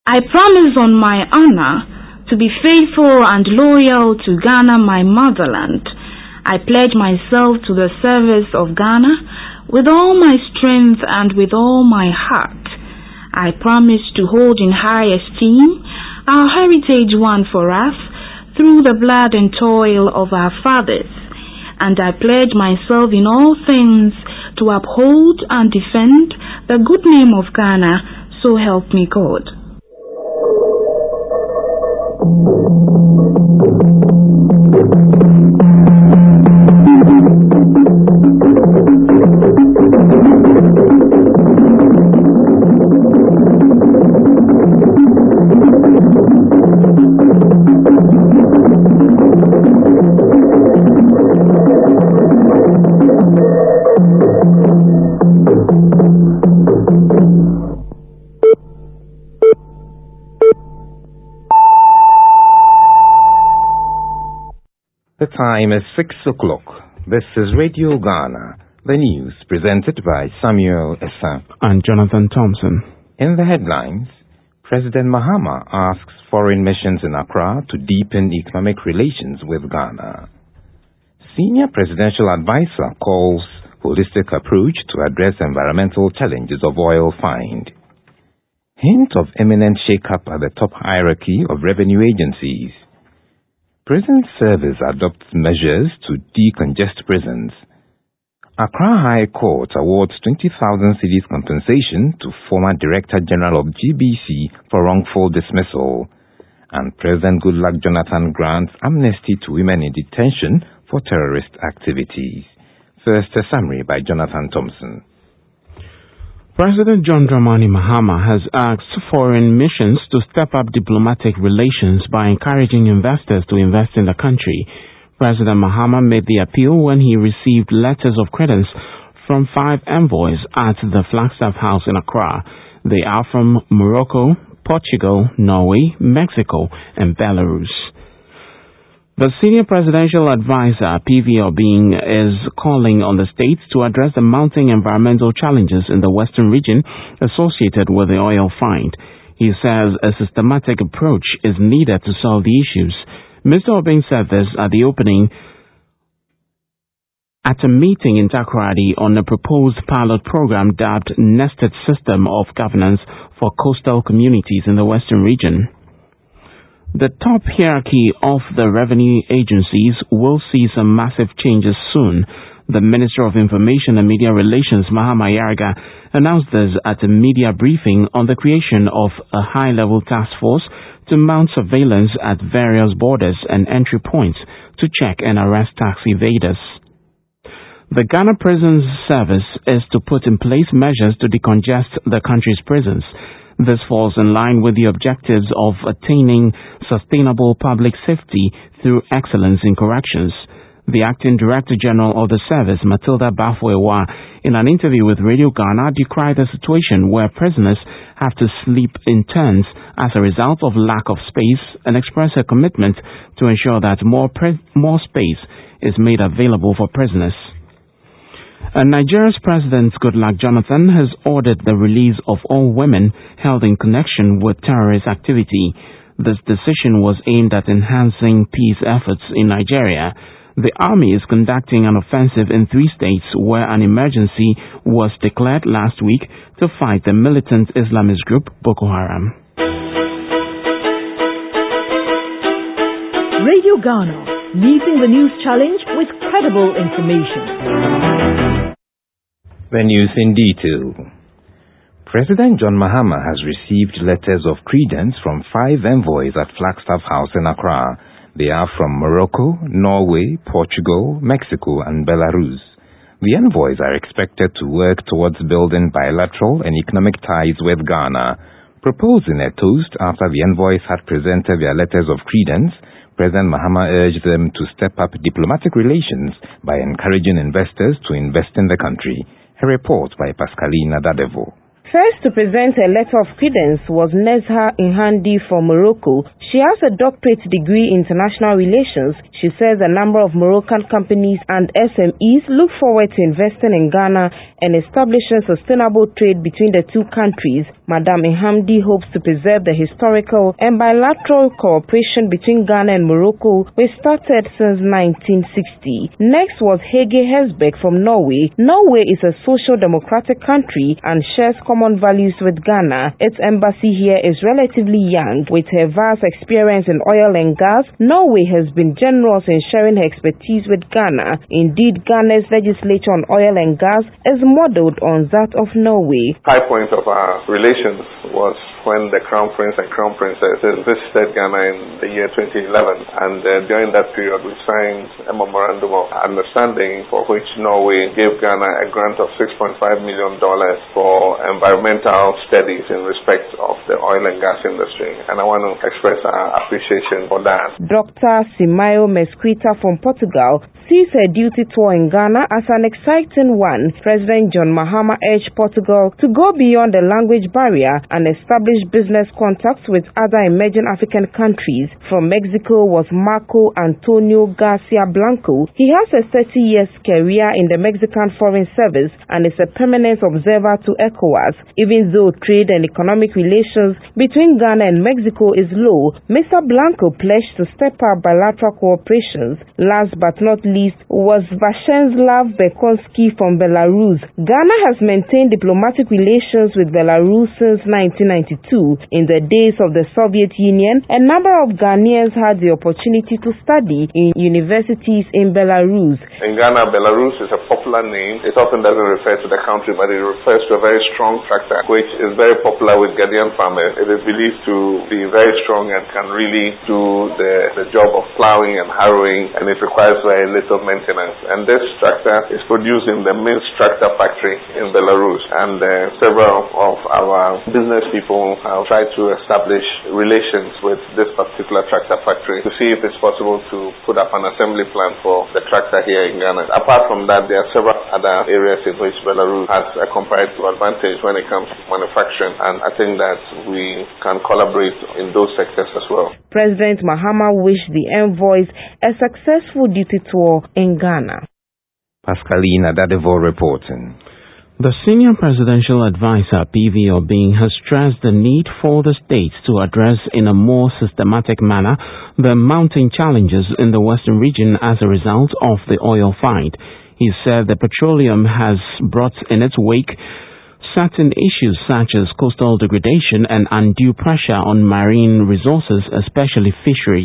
I promise on my honor to be faithful and loyal to Ghana, my motherland. I pledge myself to the service of Ghana with all my strength and with all my heart. I promise to hold in high esteem our heritage won for us through the blood and toil of our fathers, and I pledge myself in all things to uphold and defend the good name of Ghana, so help me God. The time is 6 o'clock. This is Radio Ghana, the news presented by Samuel Essa and Jonathan Thompson. In the headlines, President Mahama asks foreign missions in Accra to deepen economic relations with Ghana. Senior presidential advisor calls holistic approach to address environmental challenges of oil find. Hint of imminent shake-up at the top hierarchy of revenue agencies. Prison Service adopts measures to decongest prisons. Accra High Court awards 20,000 cedis compensation to former Director General of GBC for wrongful dismissal. And President Goodluck Jonathan grants amnesty to women in detention for terrorist activities. First, a summary by Jonathan Thompson. President John Dramani Mahama has asked foreign missions to step up diplomatic relations by encouraging investors to invest in the country. President Mahama made the appeal when he received letters of credence from 5 envoys at the Flagstaff House in Accra. They are from Morocco, Portugal, Norway, Mexico, and Belarus. The senior presidential advisor, P.V. Obing, is calling on the states to address the mounting environmental challenges in the western region associated with the oil find. He says a systematic approach is needed to solve the issues. Mr. Obing said this at the opening at a meeting in Takoradi on a proposed pilot program dubbed Nested System of Governance for Coastal Communities in the Western Region. The top hierarchy of the revenue agencies will see some massive changes soon. The Minister of Information and Media Relations, Mahama Yaraga, announced this at a media briefing on the creation of a high-level task force to mount surveillance at various borders and entry points to check and arrest tax evaders. The Ghana Prisons Service is to put in place measures to decongest the country's prisons. This falls in line with the objectives of attaining sustainable public safety through excellence in corrections. The Acting Director General of the service, Matilda Bafoewa, in an interview with Radio Ghana, decried a situation where prisoners have to sleep in turns as a result of lack of space and expressed her commitment to ensure that more space is made available for prisoners. Nigeria's President Goodluck Jonathan has ordered the release of all women held in connection with terrorist activity. This decision was aimed at enhancing peace efforts in Nigeria. The army is conducting an offensive in 3 states where an emergency was declared last week to fight the militant Islamist group Boko Haram. Radio Ghana, meeting the news challenge with credible information. The news in detail. President John Mahama has received letters of credence from 5 envoys at Flagstaff House in Accra. They are from Morocco, Norway, Portugal, Mexico, and Belarus. The envoys are expected to work towards building bilateral and economic ties with Ghana. Proposing a toast after the envoys had presented their letters of credence, President Mahama urged them to step up diplomatic relations by encouraging investors to invest in the country. A report by Pascaline Dadevo. First to present a letter of credence was Nezha Inhandi from Morocco. She has a doctorate degree in international relations. She says a number of Moroccan companies and SMEs look forward to investing in Ghana and establishing sustainable trade between the two countries. Madam Ihamdi hopes to preserve the historical and bilateral cooperation between Ghana and Morocco, which started since 1960. Next was Hege Hesbeck from Norway. Norway is a social democratic country and shares common values with Ghana. Its embassy here is relatively young. With her vast experience in oil and gas, Norway has been generous in sharing her expertise with Ghana. Indeed, Ghana's legislature on oil and gas is modeled on that of Norway. High point of our relations was when the Crown Prince and Crown Princess visited Ghana in the year 2011, and during that period we signed a memorandum of understanding for which Norway gave Ghana a grant of $6.5 million for environmental studies in respect of the oil and gas industry, and I want to express our appreciation for that. Dr. Simayo Mesquita from Portugal sees her duty tour in Ghana as an exciting one. President John Mahama urged Portugal to go beyond the language barrier and establish business contacts with other emerging African countries. From Mexico was Marco Antonio Garcia Blanco. He has a 30-year career in the Mexican Foreign Service and is a permanent observer to ECOWAS. Even though trade and economic relations between Ghana and Mexico is low, Mr. Blanco pledged to step up bilateral cooperations. Last but not least was Vashenslav Bekonsky from Belarus. Ghana has maintained diplomatic relations with Belarus since 1992. In the days of the Soviet Union, a number of Ghanaians had the opportunity to study in universities in Belarus. In Ghana, Belarus is a popular name. It often doesn't refer to the country, but it refers to a very strong tractor, which is very popular with Ghanaian farmers. It is believed to be very strong and can really do the job of plowing and harrowing, and it requires very little maintenance. And this tractor is produced in the Minsk tractor factory in Belarus, and several of our business people have tried to establish relations with this particular tractor factory to see if it's possible to put up an assembly plant for the tractor here in Ghana. Apart from that, there are several other areas in which Belarus has a comparative advantage when it comes to manufacturing, and I think that we can collaborate in those sectors as well. President Mahama wished the envoys a successful duty tour in Ghana. Pascaline Adadevo reporting. The senior presidential advisor, PV Obeng, has stressed the need for the states to address in a more systematic manner the mounting challenges in the Western region as a result of the oil fight. He said the petroleum has brought in its wake certain issues such as coastal degradation and undue pressure on marine resources, especially fisheries.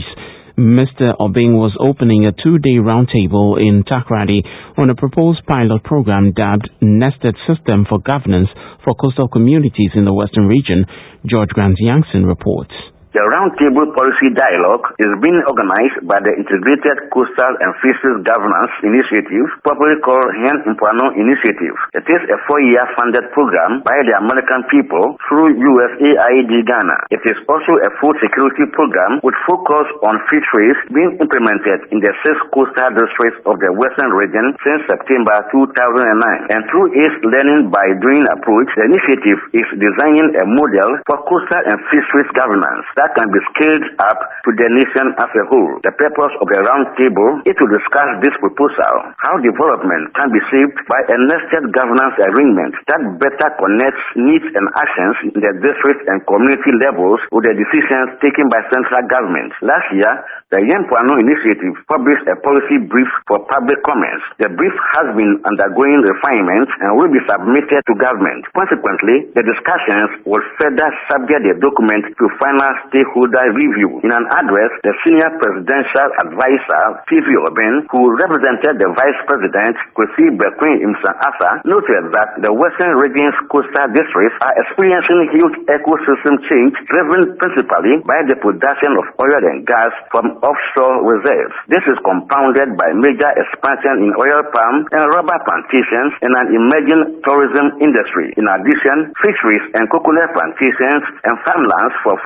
Mr. Obeng was opening a 2-day roundtable in Takoradi on a proposed pilot program dubbed Nested System for Governance for Coastal Communities in the Western Region. George Grant Yankson reports. The Roundtable Policy Dialogue is being organized by the Integrated Coastal and Fisheries Governance Initiative, popularly called Hen Mpoano Initiative. It is a 4-year funded program by the American people through USAID Ghana. It is also a food security program with focus on fisheries being implemented in the 6 coastal districts of the Western region since September 2009. And through its learning by doing approach, the initiative is designing a model for coastal and fisheries governance that can be scaled up to the nation as a whole. The purpose of the roundtable is to discuss this proposal, how development can be shaped by a nested governance agreement that better connects needs and actions in the district and community levels with the decisions taken by central government. Last year, the Hen Mpoano Initiative published a policy brief for public comments. The brief has been undergoing refinement and will be submitted to government. Consequently, the discussions will further subject the document to final stakeholder review. In an address, the senior presidential advisor, PV Obeng, who represented the vice president, Kwesi Bekwin Imsan-Asa, noted that the Western region's coastal districts are experiencing huge ecosystem change driven principally by the production of oil and gas from offshore reserves. This is compounded by major expansion in oil palm and rubber plantations and an emerging tourism industry. In addition, fisheries and coconut plantations and farmlands for food production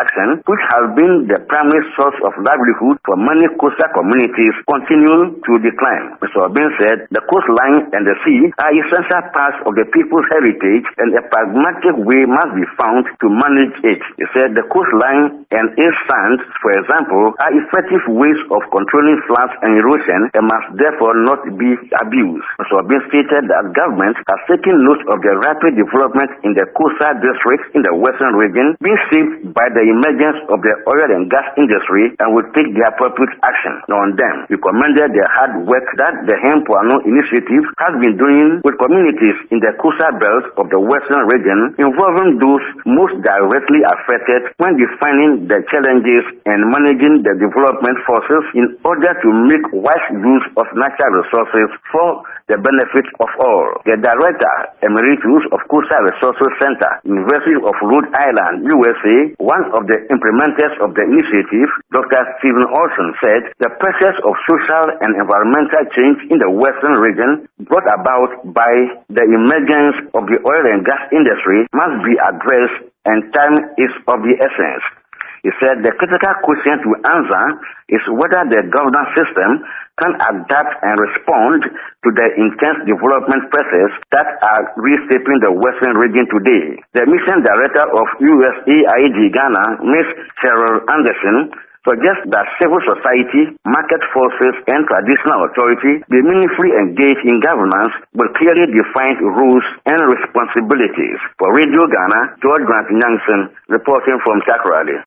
extraction, which has been the primary source of livelihood for many coastal communities, continue to decline. Mr. Obin said the coastline and the sea are essential parts of the people's heritage, and a pragmatic way must be found to manage it. He said the coastline and its sands, for example, are effective ways of controlling floods and erosion and must therefore not be abused. Mr. Obin stated that government has taken note of the rapid development in the coastal districts in the western region being shaped by the emergence of the oil and gas industry and will take the appropriate action on them. We commended the hard work that the Hempuano initiative has been doing with communities in the coastal belt of the western region, involving those most directly affected when defining the challenges and managing the development forces in order to make wise use of natural resources for the benefit of all. The Director Emeritus of Coastal Resources Center, University of Rhode Island, USA, one of the implementers of the initiative, Dr. Stephen Olson, said the process of social and environmental change in the western region brought about by the emergence of the oil and gas industry must be addressed, and time is of the essence. He said the critical question to answer is whether the governance system can adapt and respond to the intense development process that are reshaping the western region today. The mission director of USAID Ghana, Ms. Cheryl Anderson, suggests that civil society, market forces, and traditional authority be meaningfully engaged in governance with clearly defined rules and responsibilities. For Radio Ghana, George Grant Nyansen, reporting from Takoradi.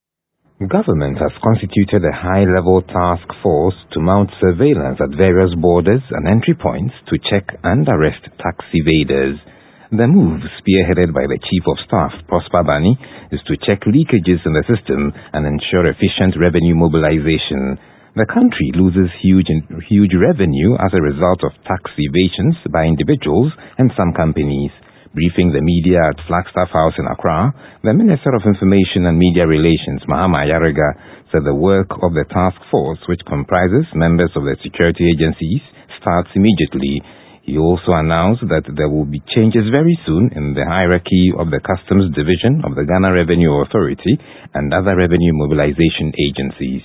Government has constituted a high-level task force to mount surveillance at various borders and entry points to check and arrest tax evaders. The move, spearheaded by the Chief of Staff, Prosper Bani, is to check leakages in the system and ensure efficient revenue mobilization. The country loses huge revenue as a result of tax evasions by individuals and some companies. Briefing the media at Flagstaff House in Accra, the Minister of Information and Media Relations, Mahama Ayariga, said the work of the task force, which comprises members of the security agencies, starts immediately. He also announced that there will be changes very soon in the hierarchy of the Customs Division of the Ghana Revenue Authority and other revenue mobilization agencies.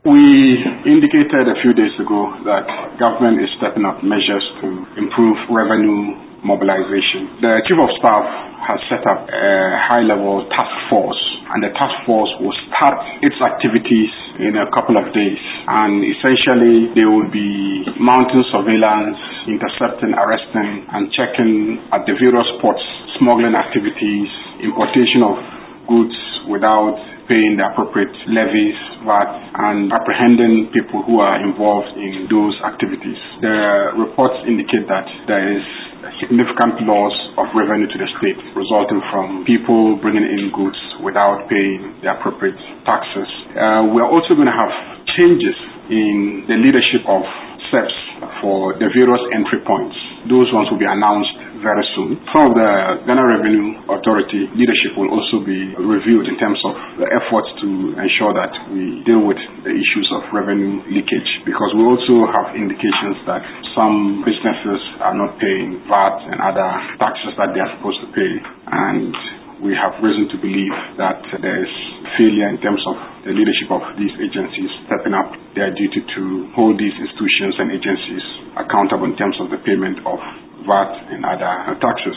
We indicated a few days ago that government is stepping up measures to improve revenue mobilization. The Chief of Staff has set up a high-level task force, and the task force will start its activities in a couple of days. And essentially, they will be mounting surveillance, intercepting, arresting, and checking at the various ports, smuggling activities, importation of goods without paying the appropriate levies, VAT, and apprehending people who are involved in those activities. The reports indicate that there is a significant loss of revenue to the state resulting from people bringing in goods without paying the appropriate taxes. We're also going to have changes in the leadership of SEPs for the various entry points. Those ones will be announced very soon. Some of the Ghana Revenue Authority leadership will also be reviewed in terms of the efforts to ensure that we deal with the issues of revenue leakage, because we also have indications that some businesses are not paying VAT and other taxes that they are supposed to pay, and we have reason to believe that there is failure in terms of the leadership of these agencies stepping up their duty to hold these institutions and agencies accountable in terms of the payment of VAT and other taxes.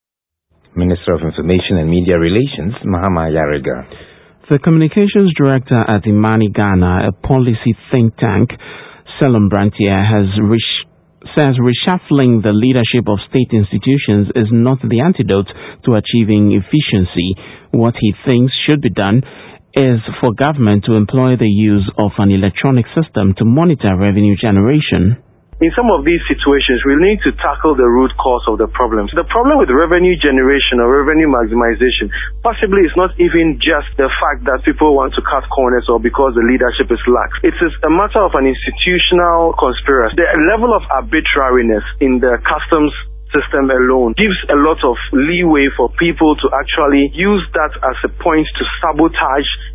Minister of Information and Media Relations, Mahama Ayariga. The Communications Director at Imani Ghana, a policy think tank, Selom Brantier, says reshuffling the leadership of state institutions is not the antidote to achieving efficiency. What he thinks should be done is for government to employ the use of an electronic system to monitor revenue generation. In some of these situations, we need to tackle the root cause of the problems. The problem with revenue generation or revenue maximization possibly is not even just the fact that people want to cut corners or because the leadership is lax. It is a matter of an institutional conspiracy. The level of arbitrariness in the customs system alone gives a lot of leeway for people to actually use that as a point to sabotage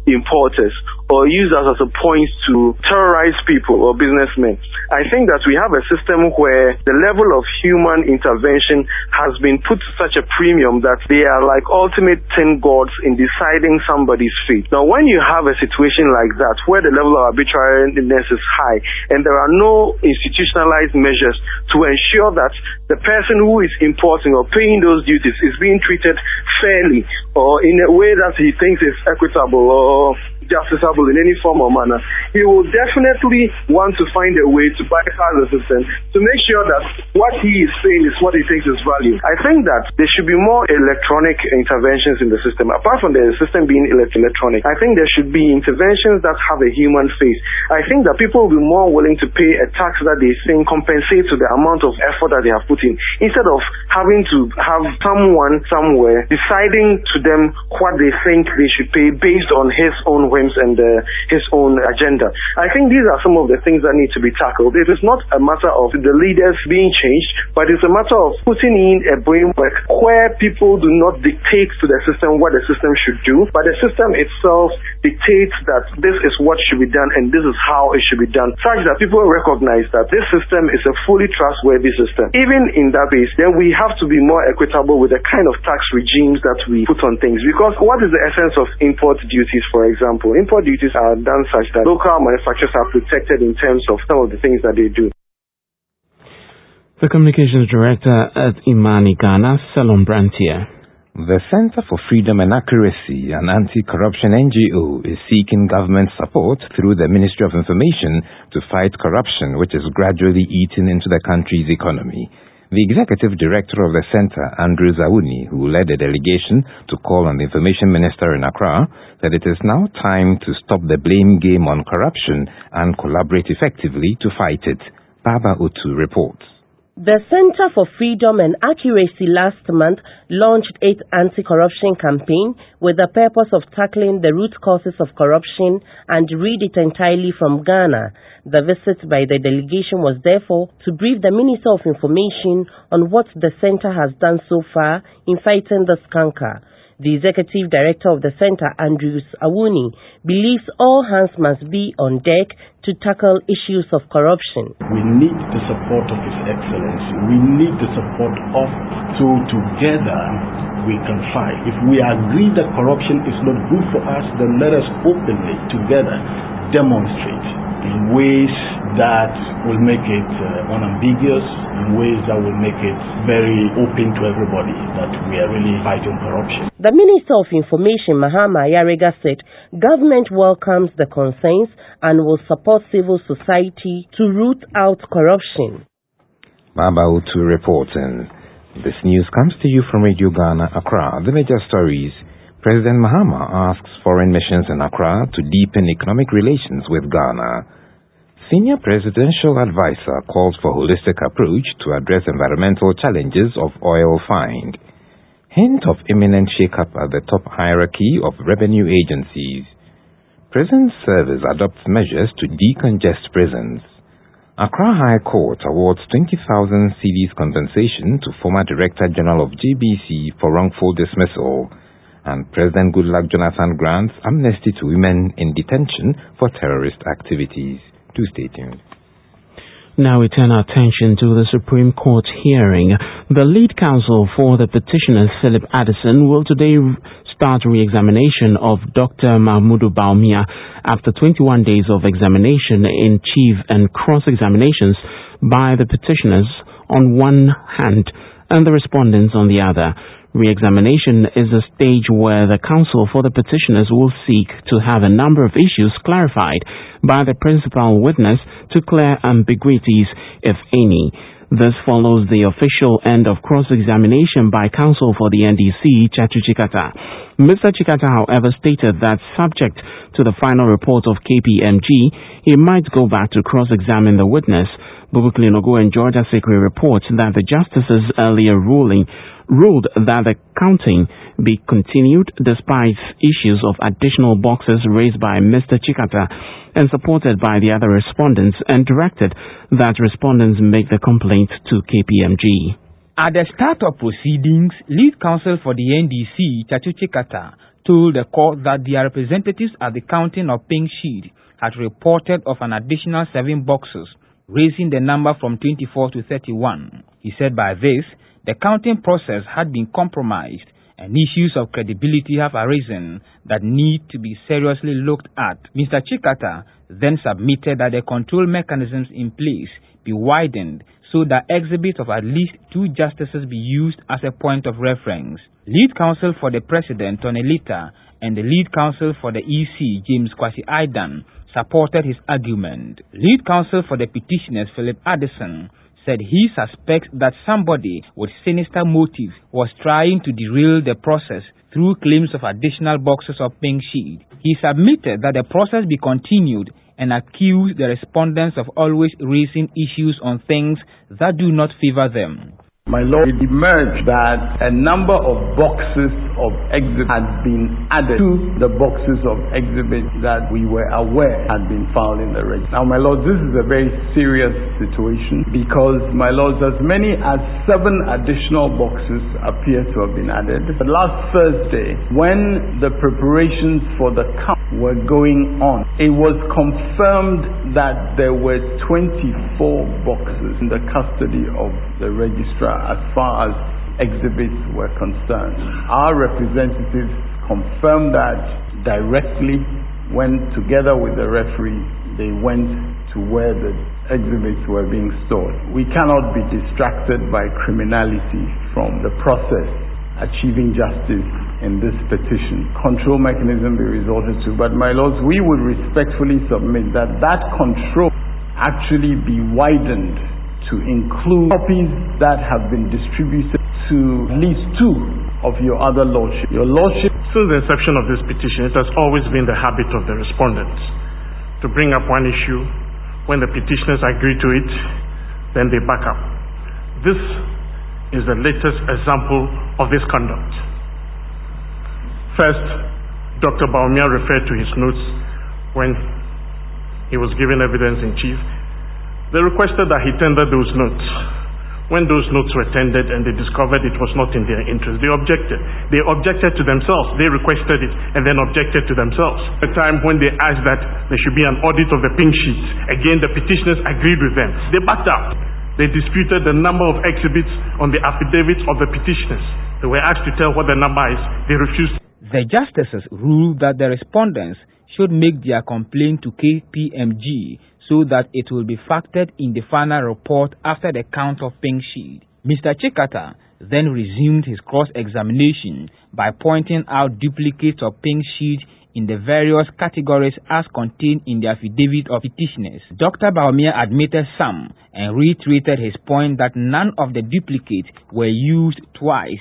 importers or use us as a point to terrorize people or businessmen. I think that we have a system where the level of human intervention has been put to such a premium that they are like ultimate tin gods in deciding somebody's fate. Now, when you have a situation like that, where the level of arbitrariness is high and there are no institutionalized measures to ensure that the person who is importing or paying those duties is being treated fairly or in a way that he thinks is equitable or justifiable in any form or manner, he will definitely want to find a way to bypass the system to make sure that what he is saying is what he thinks is value. I think that there should be more electronic interventions in the system. Apart from the system being electronic, I think there should be interventions that have a human face. I think that people will be more willing to pay a tax that they think compensates to the amount of effort that they have put in, instead of having to have someone somewhere deciding to them what they think they should pay based on his own whims and his own agenda. I think these are some of the things that need to be tackled. It is not a matter of the leaders being changed, but it's a matter of putting in a framework where people do not dictate to the system what the system should do, but the system itself dictates that this is what should be done and this is how it should be done, such that people recognize that this system is a fully trustworthy system. Even in that case, then we have to be more equitable with the kind of tax regimes that we put on things, because what is the essence of import duties, for example? Import duties are done such that local manufacturers are protected in terms of some of the things that they do. The Communications Director at Imani Ghana, Salom Brantier. The Center for Freedom and Accuracy, an anti-corruption NGO, is seeking government support through the Ministry of Information to fight corruption, which is gradually eating into the country's economy. The Executive Director of the Center, Andrew Zawuni, who led a delegation to call on the Information Minister in Accra, said it is now time to stop the blame game on corruption and collaborate effectively to fight it. Baba Utu reports. The Center for Freedom and Accuracy last month launched its anti-corruption campaign with the purpose of tackling the root causes of corruption and rid it entirely from Ghana. The visit by the delegation was therefore to brief the Minister of Information on what the center has done so far in fighting this canker. The Executive Director of the Center, Andrew Zawuni, believes all hands must be on deck to tackle issues of corruption. We need the support of His Excellency. We need the support of, so together we can fight. If we agree that corruption is not good for us, then let us openly together demonstrate in ways that will make it unambiguous, in ways that will make it very open to everybody that we are really fighting corruption. The Minister of Information, Mahama Yarega, said government welcomes the concerns and will support civil society to root out corruption. Baba Utu reporting. This news comes to you from Radio Ghana, Accra. The major stories. President Mahama asks foreign missions in Accra to deepen economic relations with Ghana. Senior Presidential Advisor calls for holistic approach to address environmental challenges of oil find. Hint of imminent shake-up at the top hierarchy of revenue agencies. Prison Service adopts measures to decongest prisons. Accra High Court awards 20,000 cedis compensation to former Director General of GBC for wrongful dismissal. And President Goodluck Jonathan grants amnesty to women in detention for terrorist activities. Do stay tuned. Now we turn our attention to the Supreme Court hearing. The lead counsel for the petitioners, Philip Addison, will today start re-examination of Dr. Mahmoud Bawumia after 21 days of examination in chief and cross-examinations by the petitioners on one hand and the respondents on the other. Re-examination is a stage where the counsel for the petitioners will seek to have a number of issues clarified by the principal witness to clear ambiguities, if any. This follows the official end of cross-examination by counsel for the NDC, Chatu Chikata. Mr. Chikata, however, stated that subject to the final report of KPMG, he might go back to cross-examine the witness. Bubukli Nogo and Georgia Secretary reports that the justices earlier ruled that the counting be continued despite issues of additional boxes raised by Mr. Chikata and supported by the other respondents, and directed that respondents make the complaint to KPMG. At the start of proceedings, lead counsel for the NDC, Chatu Chikata, told the court that their representatives at the counting of Pink Sheet had reported of an additional 7 boxes, raising the number from 24 to 31. He said by this, the counting process had been compromised and issues of credibility have arisen that need to be seriously looked at. Mr. Chikata then submitted that the control mechanisms in place be widened so that exhibits of at least 2 justices be used as a point of reference. Lead counsel for the President, Tony Lita, and the lead counsel for the EC, James Kwasi Aidan, supported his argument. Lead counsel for the petitioners, Philip Addison, said he suspects that somebody with sinister motives was trying to derail the process through claims of additional boxes of Pink Sheet. He submitted that the process be continued and accused the respondents of always raising issues on things that do not favor them. My Lord, it emerged that a number of boxes of exhibits had been added to the boxes of exhibits that we were aware had been filed in the register. Now, my Lord, this is a very serious situation because, my Lord, as many as 7 additional boxes appear to have been added. But last Thursday, when the preparations for the count were going on, it was confirmed that there were 24 boxes in the custody of the registrar as far as exhibits were concerned. Our representatives confirmed that directly when, together with the referee, they went to where the exhibits were being stored. We cannot be distracted by criminality from the process achieving justice in this petition. Control mechanism be resorted to, but my lords, we would respectfully submit that that control actually be widened to include copies that have been distributed to at least 2 of your other lordship. Your lordship. Since the inception of this petition, it has always been the habit of the respondents to bring up one issue. When the petitioners agree to it, then they back up. This is the latest example of this conduct. First, Dr. Bawumia referred to his notes when he was given evidence in chief. They requested that he tender those notes. When those notes were tendered and they discovered it was not in their interest, they objected. They objected to themselves. They requested it and then objected to themselves. At the time when they asked that there should be an audit of the Pink Sheets, again the petitioners agreed with them. They backed out. They disputed the number of exhibits on the affidavits of the petitioners. They were asked to tell what the number is. They refused. The justices ruled that the respondents should make their complaint to KPMG so that it will be factored in the final report after the count of Pink Sheet. Mr. Chikata then resumed his cross-examination by pointing out duplicates of Pink Sheet in the various categories as contained in the affidavit of petitioners. Dr. Bawumia admitted some and reiterated his point that none of the duplicates were used twice.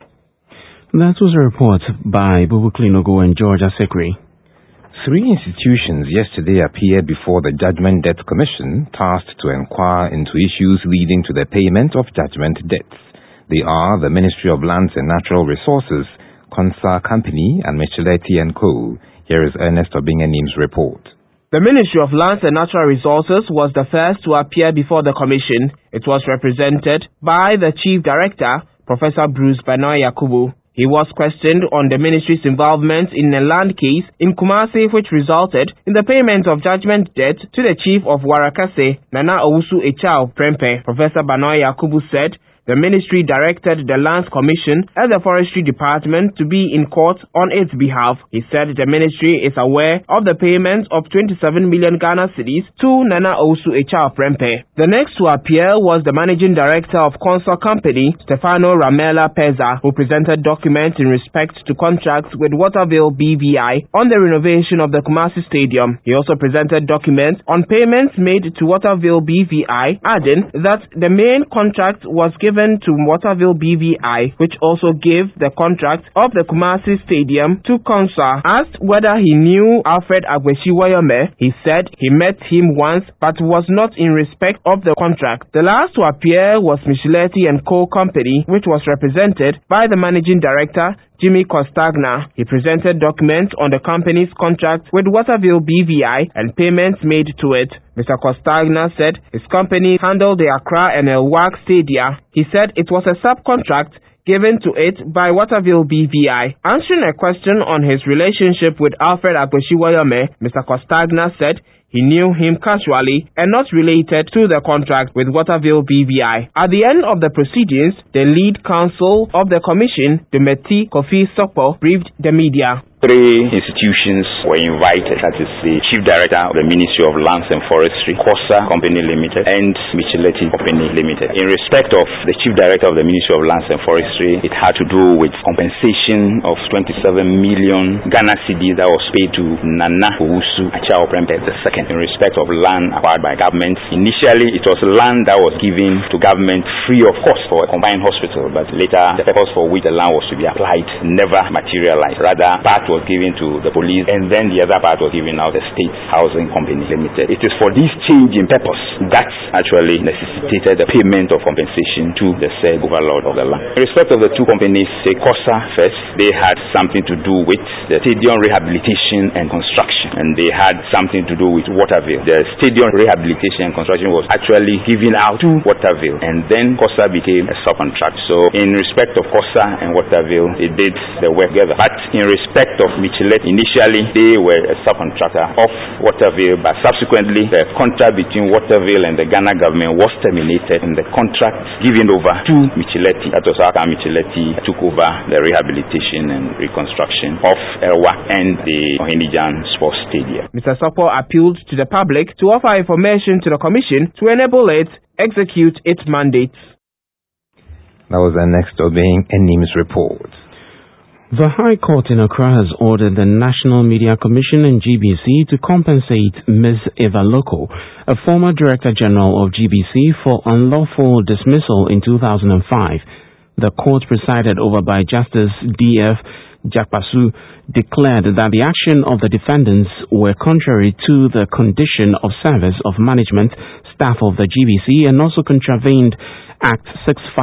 That was a report by Bubu Klinogo and George Asekri. 3 institutions yesterday appeared before the Judgment Debt Commission, tasked to inquire into issues leading to the payment of judgment debts. They are the Ministry of Lands and Natural Resources, Consa Company, and Micheletti & Co. Here is Ernest Obinganim's report. The Ministry of Lands and Natural Resources was the first to appear before the Commission. It was represented by the Chief Director, Professor Bruce Banoy Yakubu. He was questioned on the ministry's involvement in a land case in Kumasi which resulted in the payment of judgment debt to the chief of Warakase, Nana Owusu Echao Prempeh. Professor Banoy Yakubu said the ministry directed the Lands Commission and the Forestry Department to be in court on its behalf. He said the ministry is aware of the payment of 27 million Ghana cedis to Nana Owusu Echao Prempeh. The next to appear was the Managing Director of Consa Company, Stefano Ramela Peza, who presented documents in respect to contracts with Waterville BVI on the renovation of the Kumasi Stadium. He also presented documents on payments made to Waterville BVI, adding that the main contract was given to Waterville BVI, which also gave the contract of the Kumasi Stadium to Consa. Asked whether he knew Alfred Agwesiwayome, he said he met him once but was not in respect of the contract. The last to appear was Micheletti & Co. Company, which was represented by the Managing Director, Jimmy Costagna. He presented documents on the company's contract with Waterville BVI and payments made to it. Mr. Costagna said his company handled the Accra and El Wak Stadia. He said it was a subcontract given to it by Waterville BVI. Answering a question on his relationship with Alfred Agboshiwayome, Mr. Costagna said he knew him casually and not related to the contract with Waterville BVI. At the end of the proceedings, the lead counsel of the commission, Dumeti Kofi Sokpo, briefed the media. 3 institutions were invited, that is the Chief Director of the Ministry of Lands and Forestry, Kosa Company Limited, and Micheletti Company Limited. In respect of the Chief Director of the Ministry of Lands and Forestry, it had to do with compensation of 27 million Ghana cedis that was paid to Nana Owusu Achao Prempeh II. In respect of land acquired by government, initially it was land that was given to government free of cost for a combined hospital, but later the purpose for which the land was to be applied never materialized. Rather, part was given to the police, and then the other part was given out the State Housing Company Limited. It is for this change in purpose that actually necessitated the payment of compensation to the said overlord of the land. In respect of the 2 companies, say Kosa first, they had something to do with the stadium rehabilitation and construction, and they had something to do with Waterville. The stadium rehabilitation and construction was actually given out to Waterville, and then Kosa became a subcontract. So in respect of Kosa and Waterville, they did the work together. But in respect of Michelet, initially they were a subcontractor of Waterville, but subsequently the contract between Waterville and the Ghana government was terminated, and the contract given over to Micheletti. That was how Micheletti took over the rehabilitation and reconstruction of Elwa and the Ohenijan Sports Stadium. Mr. Sokpo appealed to the public to offer information to the Commission to enable it execute its mandates. That was the next Obeying NIMS report. The High Court in Accra has ordered the National Media Commission and GBC to compensate Ms. Eva Loko, a former Director General of GBC, for unlawful dismissal in 2005. The court, presided over by Justice D.F. Jakpasu, declared that the action of the defendants were contrary to the condition of service of management staff of the GBC and also contravened Act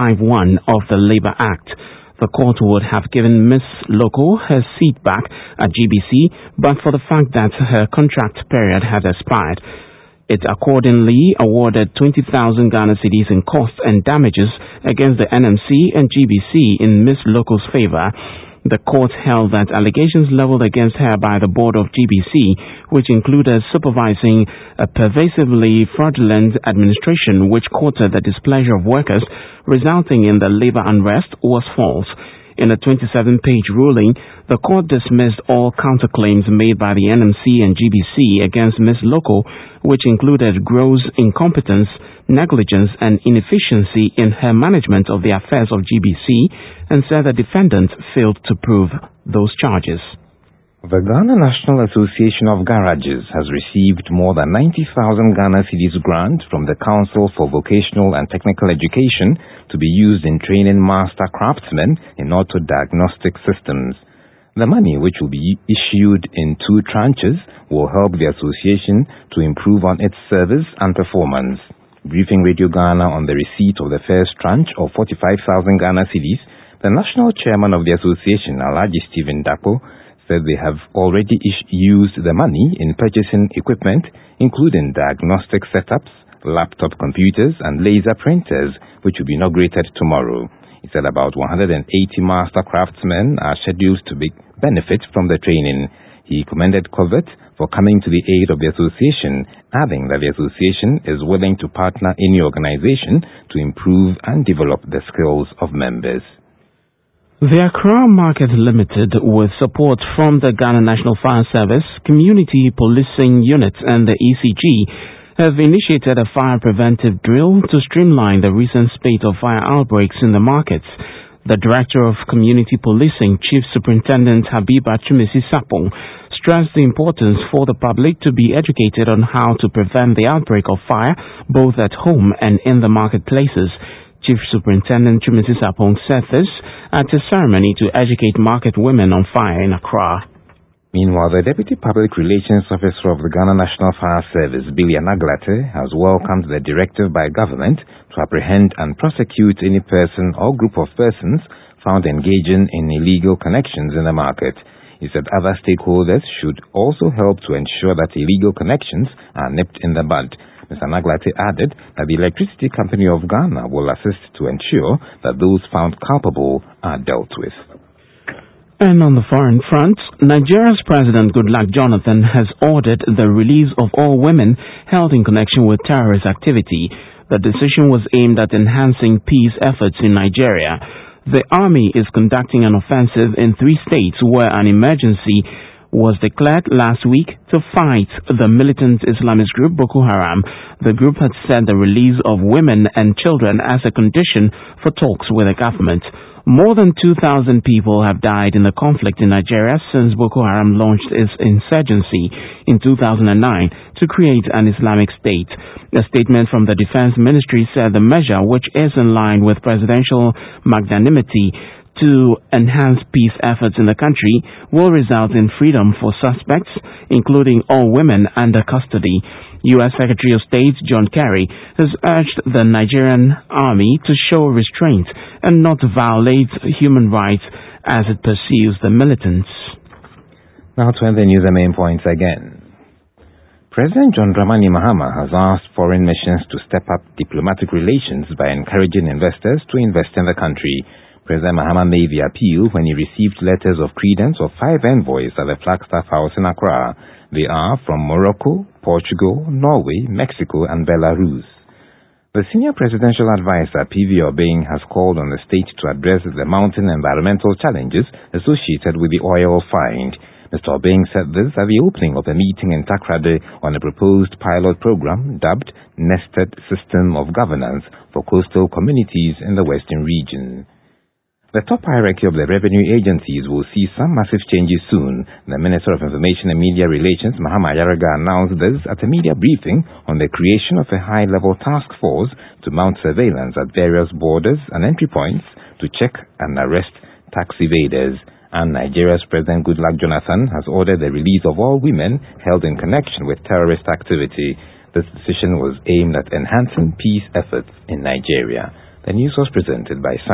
651 of the Labour Act. The court would have given Ms. Loko her seat back at GBC, but for the fact that her contract period had expired. It accordingly awarded 20,000 Ghana cedis in costs and damages against the NMC and GBC in Ms. Loko's favor. The court held that allegations leveled against her by the board of GBC, which included supervising a pervasively fraudulent administration which courted the displeasure of workers, resulting in the labor unrest, was false. In a 27-page ruling, the court dismissed all counterclaims made by the NMC and GBC against Ms. Loko, which included gross incompetence, negligence and inefficiency in her management of the affairs of GBC, and said the defendant failed to prove those charges. The Ghana National Association of Garages has received more than 90,000 Ghana cedis grant from the Council for Vocational and Technical Education to be used in training master craftsmen in auto-diagnostic systems. The money, which will be issued in 2 tranches, will help the association to improve on its service and performance. Briefing Radio Ghana on the receipt of the first tranche of 45,000 Ghana cedis, the national chairman of the association, Alhaji Stephen Dapo, said they have already used the money in purchasing equipment, including diagnostic setups, laptop computers, and laser printers, which will be inaugurated tomorrow. He said about 180 master craftsmen are scheduled to benefit from the training. He commended COVET for coming to the aid of the association, adding that the association is willing to partner any organization to improve and develop the skills of members. The Accra Market Limited, with support from the Ghana National Fire Service, Community Policing Unit and the ECG, have initiated a fire preventive drill to streamline the recent spate of fire outbreaks in the markets. The Director of Community Policing, Chief Superintendent Habiba Chumisi Sapong, stressed the importance for the public to be educated on how to prevent the outbreak of fire, both at home and in the marketplaces. Chief Superintendent Chumisi Sapong said this at a ceremony to educate market women on fire in Accra. Meanwhile, the Deputy Public Relations Officer of the Ghana National Fire Service, Billy Anaglate, has welcomed the directive by government to apprehend and prosecute any person or group of persons found engaging in illegal connections in the market. He said other stakeholders should also help to ensure that illegal connections are nipped in the bud. Mr. Naglati added that the Electricity Company of Ghana will assist to ensure that those found culpable are dealt with. And on the foreign front, Nigeria's President Goodluck Jonathan has ordered the release of all women held in connection with terrorist activity. The decision was aimed at enhancing peace efforts in Nigeria. The army is conducting an offensive in 3 states where an emergency was declared last week to fight the militant Islamist group Boko Haram. The group had said the release of women and children as a condition for talks with the government. More than 2,000 people have died in the conflict in Nigeria since Boko Haram launched its insurgency in 2009 to create an Islamic state. A statement from the Defense Ministry said the measure, which is in line with presidential magnanimity to enhance peace efforts in the country, will result in freedom for suspects, including all women under custody. U.S. Secretary of State John Kerry has urged the Nigerian army to show restraint and not violate human rights as it pursues the militants. Now to end the news and main points again. President John Dramani Mahama has asked foreign missions to step up diplomatic relations by encouraging investors to invest in the country. President Mahama made the appeal when he received letters of credence of 5 envoys at the Flagstaff House in Accra. They are from Morocco, Portugal, Norway, Mexico, and Belarus. The senior presidential advisor, P.V. Obeng, has called on the state to address the mounting environmental challenges associated with the oil find. Mr. Obeng said this at the opening of a meeting in Takoradi on a proposed pilot program dubbed Nested System of Governance for Coastal Communities in the Western Region. The top hierarchy of the revenue agencies will see some massive changes soon. The Minister of Information and Media Relations, Mahama Ayaraga, announced this at a media briefing on the creation of a high-level task force to mount surveillance at various borders and entry points to check and arrest tax evaders. And Nigeria's President Goodluck Jonathan has ordered the release of all women held in connection with terrorist activity. This decision was aimed at enhancing peace efforts in Nigeria. The news was presented by